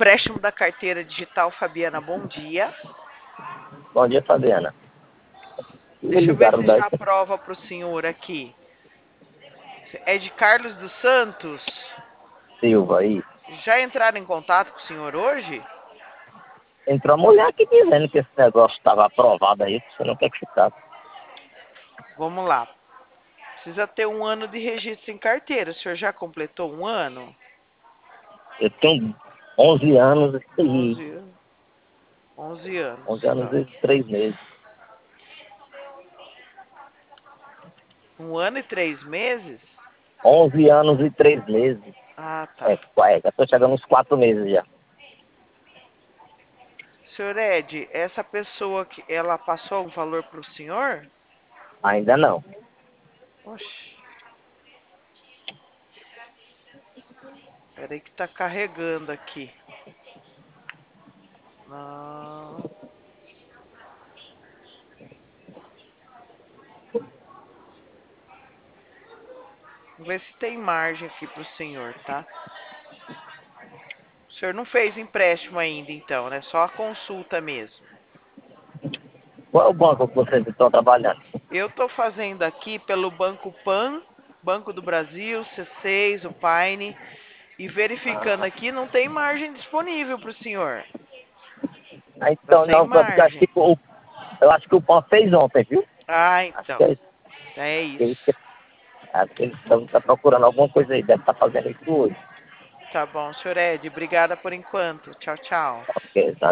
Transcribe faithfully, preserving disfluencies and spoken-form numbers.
Empréstimo da carteira digital Fabiana, bom dia. Bom dia, Fabiana. Me Deixa eu ver ligaram se da já aprova para o senhor aqui. É de Carlos dos Santos. Silva aí. Já entraram em contato com o senhor hoje? Entrou a mulher aqui dizendo que esse negócio estava aprovado aí, que você não quer que ficasse. Vamos lá. Precisa ter um ano de registro em carteira. O senhor já completou um ano? Eu tenho onze anos e... onze anos. onze anos, onze anos tá. e três meses. Um ano e três meses? onze anos e três meses. Ah, É, tá. é já estou chegando uns quatro meses já. Senhor Ed, essa pessoa que ela passou um valor para o senhor? Ainda não. Oxi. Peraí que tá carregando aqui. Não. Vamos ver se tem margem aqui pro senhor, tá? O senhor não fez empréstimo ainda, então, né? Só a consulta mesmo. Qual é o banco que vocês estão trabalhando? Eu tô fazendo aqui pelo Banco Pan, Banco do Brasil, C seis, o Paine, e verificando aqui não tem margem disponível pro senhor. Ah, Tá então, sem não, porque eu acho margem. que o, eu acho que o Pão fez ontem, viu? Ah, Acho que então. é isso. É Que isso. eles acho que eles estão tá procurando alguma coisa aí, deve estar fazendo isso hoje. Tá bom, senhor Ed. Obrigada por enquanto. Tchau, tchau. Ok, tá?